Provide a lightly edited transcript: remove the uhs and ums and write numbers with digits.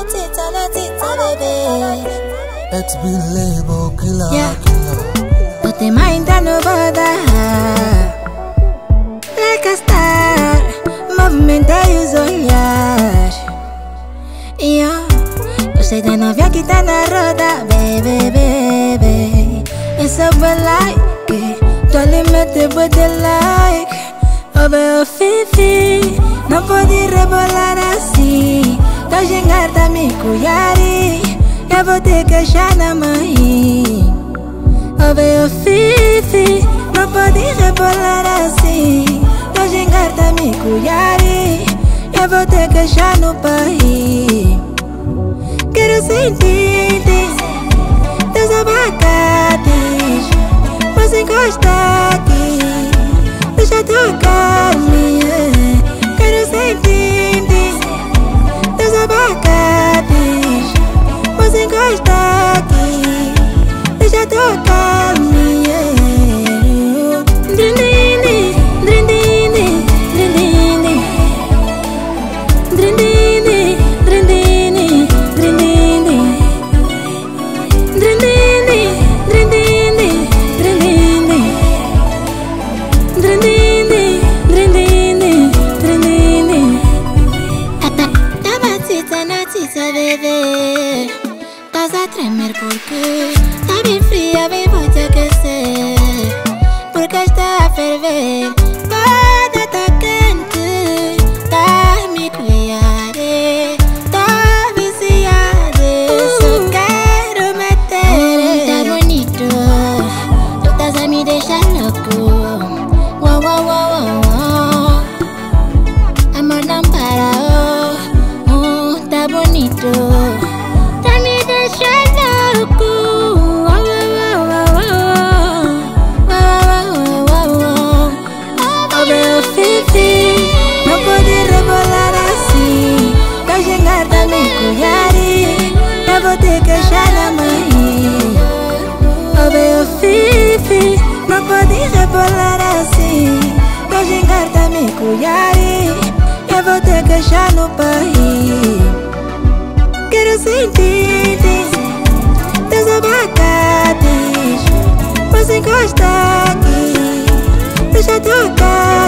XB label killer, yeah. killer. No te mind no bother. Like a star, movimento é os olhar. Yeah. Gostei da novia que tá na roda, baby, baby. It's a bit like, tô ali mete body like. Oh, meu fifi, não pode rebolar assim. Tô gingar da me cuiare. Eu vou ter que achar na mãe. Oh, meu fifi, não pode rebolar assim. Tô gingar da me cuiare. Eu vou ter que achar no país. Quero sentir teus abacates. Posso encostar aqui, deixa tocar-me. Quero sentir teus abacates. Posso encostar aqui, deixa tocar-me. Drindini, drindini, drindini. Drindini, drindini, drindini. Drindini, drindini, drindini. Drindini, drindini, drindini. Tava tita na tita, bebê. Estás a tremer porque tá bem fria, bem vou te aquecer. Porque está a ferver, toda tá quente. Tá me cuidar, tá viciada. Só quero meter. Tá bonito, tu estás a me deixar louco. Uau, uau, uau, uau, uau. Amor não para, oh, tá bonito. Eu vou ter que achar na mãe. Oh, meu fifi, não pode rebolar assim. Tô gingar da me cuiare. Eu vou ter que achar no país. Quero sentir teus abacates. Posso encostar aqui, deixa tocar.